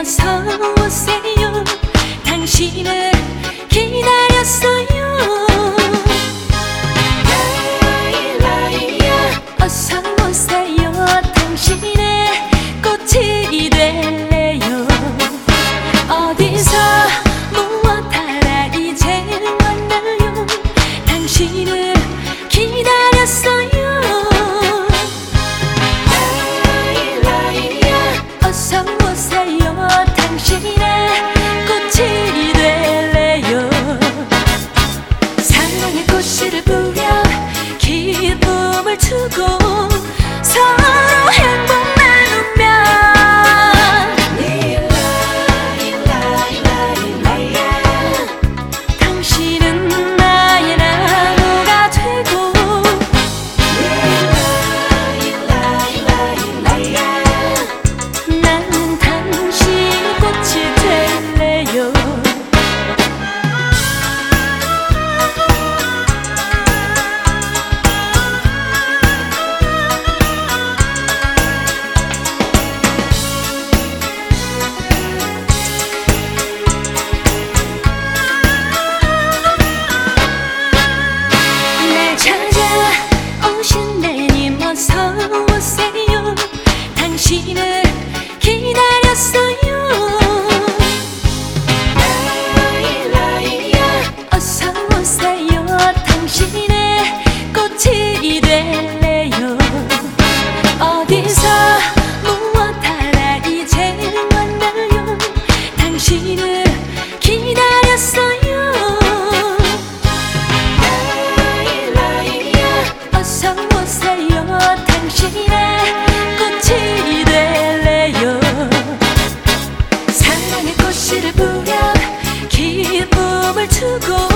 어서 오세요. 당신을 기다렸어요. 어서 오세요. 당신의 꽃이 될래요. 어디서 무엇 하라 이제 왔나요? 당신을 기다렸어요. 어서 오세요. 당신의 꽃이 될래요. 사랑의 꽃씨를 뿌려 기쁨을 주고 서로 행복 나누면 당신은 나의 나무가 되고 나는 당신 꽃이 될래요. 날 찾아오신 내님 어서 오세요. 당신을 기다렸어요. 어서 오세요. 당신의 꽃이 될래요. 어디서 무엇 하라 이제 왔나요? 당신을 기다렸어요. 어서 오세요. 당신의 꽃이 될래요. 사랑의 꽃씨를 뿌려 기쁨을 주고